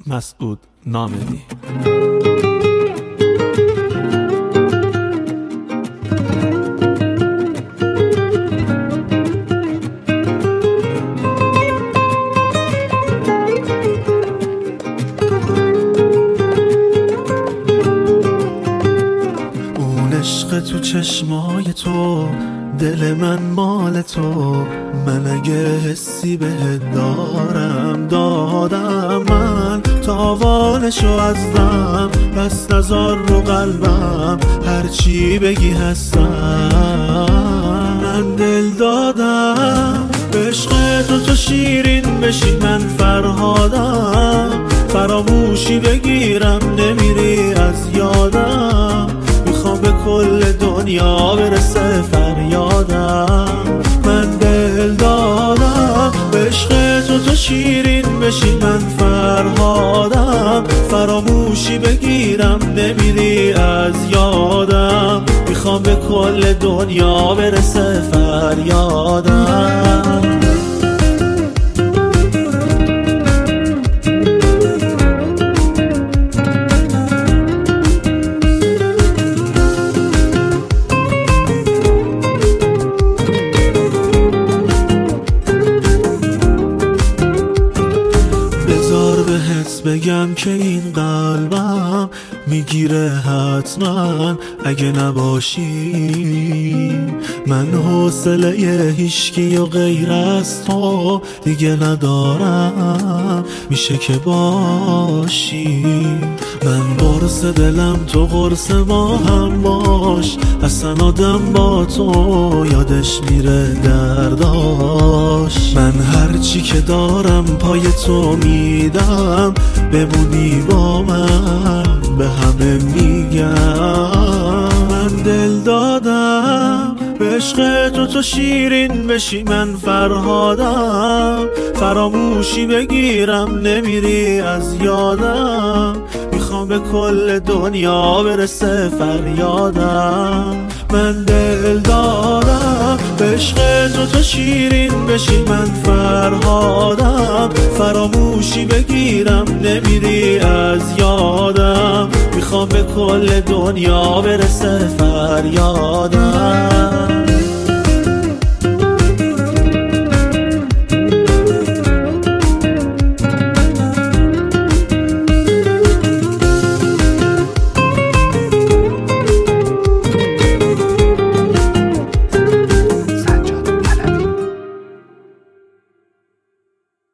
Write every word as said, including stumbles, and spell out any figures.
مسعود نامیری. اون عشق تو چشمای تو، دل من مال تو، من اگه حسی بهت دارم دادم، من تاوانشو ازدم، پس نزار رو قلبم، هرچی بگی هستم. من دل دادم به عشق تو، تو شیرین بشی من فرهادم، فراموشی بگیرم نمیری از یادم، میخوام به کل دنیا برسه فریادم. من دل دادم به عشق تو، تو شیرین بشی من فرهادم، فراموشی بگیرم نمیری از یادم، میخوام به کل دنیا برسه فریادم. بگم که این قلبم میگیره حتما اگه نباشی، من حوصله هیچکی و غیر از تو دیگه ندارم، میشه که باشی. من قرص دلم تو قرص ما هم باش، اصلا آدم با تو یادش میره درداش. من هرچی که دارم پای تو میدم، بمونی با من به همه میگم. من دل دادم به عشق تو، تو شیرین بشی من فرهادم، فراموشی بگیرم نمیری از یادم، میخوام به کل دنیا برسه فریادم. من دل دادم به عشق تو، تو شیرین بشی من فرهادم، فراموشی بگیرم نمیری از یادم، میخوام به کل دنیا برسه فریادم.